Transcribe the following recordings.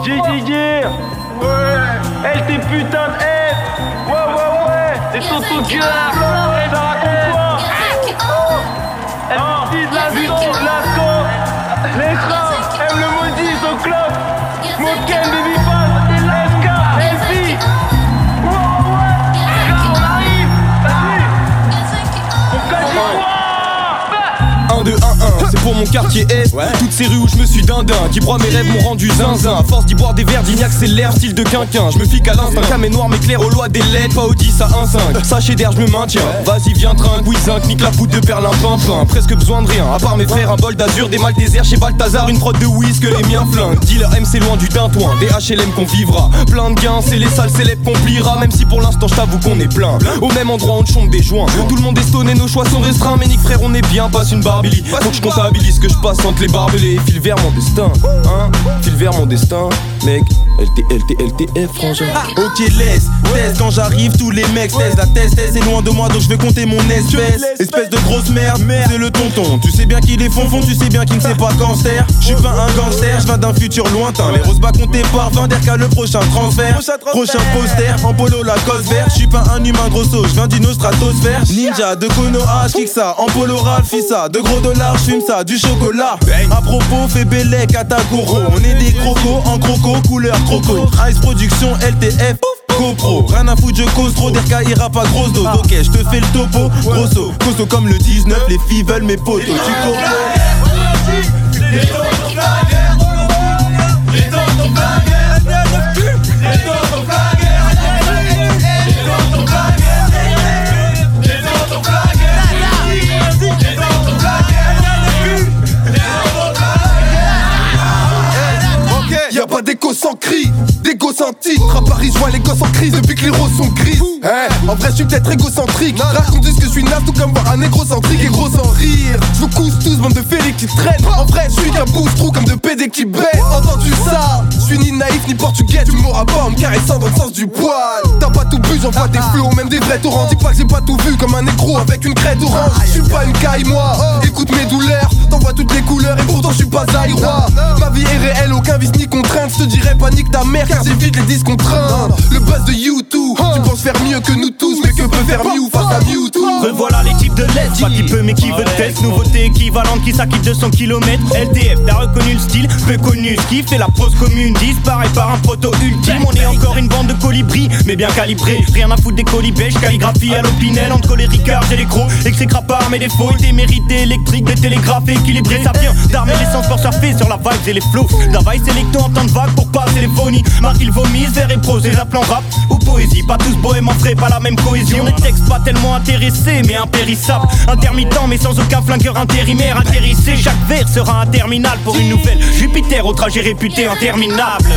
JD Gear. Elle t'es putain de F. Ouais. C'est Toto Cœur. Elle la raconte quoi? Elle me dit de l'asco. Les crabes, elle me le maudit au club. Moken, baby pass, SK, LP. On arrive. On casse quoi? 1, 2, 1, 1, c'est pour mon quartier Est. Toutes ces rues où je me suis dindin, qui broient mes rêves m'ont rendu zinzin. À force d'y boire des verres d'accélère, style de quinquin. Je me fique à l'instinct, cam est noir, m'éclaire aux lois des lettres. Pas au 10 à 1,5. Sachet d'air, je me maintiens. Vas-y, viens, trinque, Zinc, nique la poudre de perlin, pimpin. Presque besoin de rien, à part mes frères, un bol d'azur, des Maltesers chez Balthazar, une prod de whiz que les miens flinguent. Dealer M, c'est loin du tintouin, des HLM qu'on vivra. Plein de gains, c'est les salles célèbres qu'on pliera. Même si pour l'instant, je t'avoue qu'on est plein. Au même endroit, on chante des joints. Tout le monde est stoné, nos choix sont restreints. Mais nique frère, on est bien, passe une barbili. Faut que je comptabilise que je passe entre les barbelés. File vers mon destin, hein, file vers mon destin, mec. LTF, frangin. Ok, laisse, test, quand j'arrive, tous les mecs testent. La test est loin de moi, donc je vais compter mon espèce. Espèce de grosse merde, c'est le tonton. Tu sais bien qu'il est fonfon, tu sais bien qu'il ne sait pas cancer. Je suis pas un gangster, je viens d'un futur lointain. Les roses bas comptés par 20 d'Erka, le prochain transfert. Prochain poster, en polo la cause vert. Je suis pas un humain grosso, je viens d'une autre stratosphère. Ninja de Konoha, j'kick ça. En polo Ralph, ça. De gros dollars, j'fume ça, du chocolat. À propos, fais Bélec, Katakoro. On est des crocos, en croco, couleur croco. Ice Production, LTF, GoPro. Rien à foutre, je cause trop, d'Erka ira pas grosse dose. Ok, je te fais le topo, grosso. Costaud comme le 19, les filles veulent mes potos. Tu comprends? Y'a pas d'écho sans cri, d'égo sans titre. À Paris, je vois les gosses en crise depuis que les roses sont grises. En vrai, je suis peut-être égocentrique. Raconte ce que je suis naze, tout comme voir un égocentrique et gros sans rire. Je vous couche tous, bande de fêlés qui traînent. En vrai, je suis qu'un bouche-trou comme de PD qui baisse. Entendu ça, je suis ni naïf ni portugais. Tu m'auras pas en me caressant dans le sens du poil. T'as pas tout bu, j'envoie des flots, même des vrais torrents. Dis pas que j'ai pas tout vu comme un négro avec une crête orange. Je suis pas une caille, moi. Écoute mes douleurs, t'envoies toutes les couleurs et pourtant je suis pas Zaïrois. Ma vie est réelle, aucun vice ni contrainte. Je te dirais pas nique ta mère car j'évite les disques contraints. Le buzz de YouTube, tu penses faire mieux que nous tous. Mais que peut faire Mew face à Mewtwo? Revoilà les types de l'Est, pas qui peut mais qui veut test. Nouveauté équivalente qui s'acquitte 200 km. LTF, t'as reconnu le style, peu connu. Ce qui fait la prose commune disparaît par un proto ultime. On est encore une bande de colibris, mais bien calibrés. Rien à foutre des colibèches, calligraphie à l'opinel. Entre les ricards et les crocs, exécrap par mes défauts. Des mérités électriques, des télégraphes équilibrés. Ça vient d'armer l'essence pour surfer sur la vibe et les flows. La vibe sélecto en temps de vague pour passer les phonies. Marque il vomit, vers et prose, les appelant rap ou poésie. Pas tous bohèmes en frais, pas la même cohésion. Les textes pas tellement intéressés, mais impérissables. Intermittent, mais sans aucun flingueur intérimaire. Atterrissé, chaque vers sera un terminal pour une nouvelle Jupiter au trajet réputé interminable.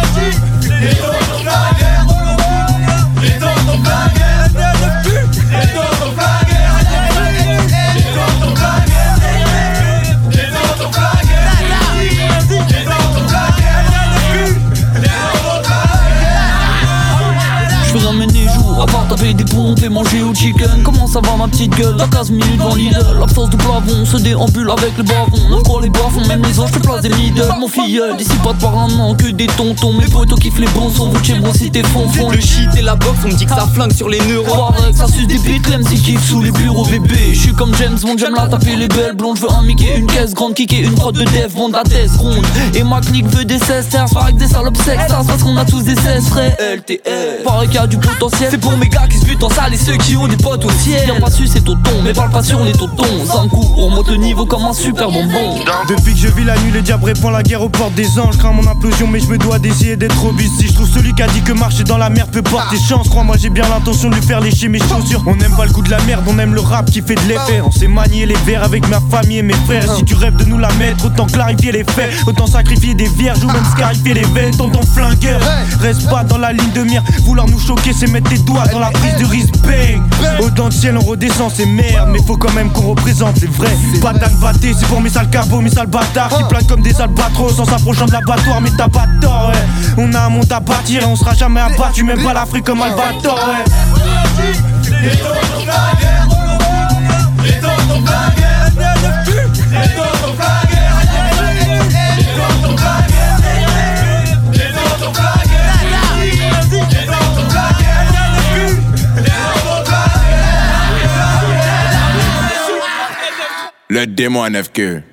Je fais ramener jour, à part taper des pompes et manger au chicken. Comment ça va ma petite gueule? Dans 15 minutes devant Lidl. L'absence de plafond se déambule avec le bavon. Encore les bafons, même les anges, je place des middle. Mon filleul, d'ici pas de par un an, que des tontons. Mes potos kiffent les bons sons, vous chez moi si t'es fonfon. Le shit et la boxe, on me dit que ça flingue sur les neurones. Pareil que ça suce des bites, l'MC kiffe sous les bureaux bébé. Je suis comme James Bond, j'aime la taper les belles blondes. Je veux un Mickey, une caisse grande, kicker une prod de dev, vendre la thèse ronde. Et ma clique veut des cesters, soir avec des salopes sextas. Parce qu'on a tous des cesses frais. LTF, pareil qu'il y a du potentiel. C'est pour mes gars qui se butent en salle et ceux qui ont des potes au ciel. Viens pas sucer tonton, mais parle pas sur les totons. Un coup, on remonte le niveau comme un super bonbon. Depuis que je vis la nuit, le diable répand la guerre aux portes des anges. Crains mon implosion, mais je me dois d'essayer d'être robuste. Si je trouve celui qui a dit que marcher dans la merde peut porter chance, crois-moi, j'ai bien l'intention de lui faire lécher mes chaussures. On aime pas le coup de la merde, on aime le rap qui fait de l'effet. On sait manier les vers avec ma famille et mes frères. Si tu rêves de nous la mettre, autant clarifier les faits. Autant sacrifier des vierges ou même scarifier les veines. Tonton flingueur, reste pas dans la ligne de mire. Vouloir nous choquer, c'est mettre tes doigts dans la prise de risque. Bang, au-dedans de ciel on redescend, c'est merde. Mais faut quand même qu'on représente, c'est vrai. Patane batté, c'est pour mes sales carbos, mes sales bâtards qui planent comme des albatros en s'approchant de l'abattoir. Mais t'as pas tort, ouais. On a un monde à bâtir et on sera jamais abattu, même pas l'Afrique comme Albator, ouais. Les tontons flingueurs, les tontons flingueurs, les tontons flingueurs, les tontons flingueurs, les tontons Le démon à 9 queues.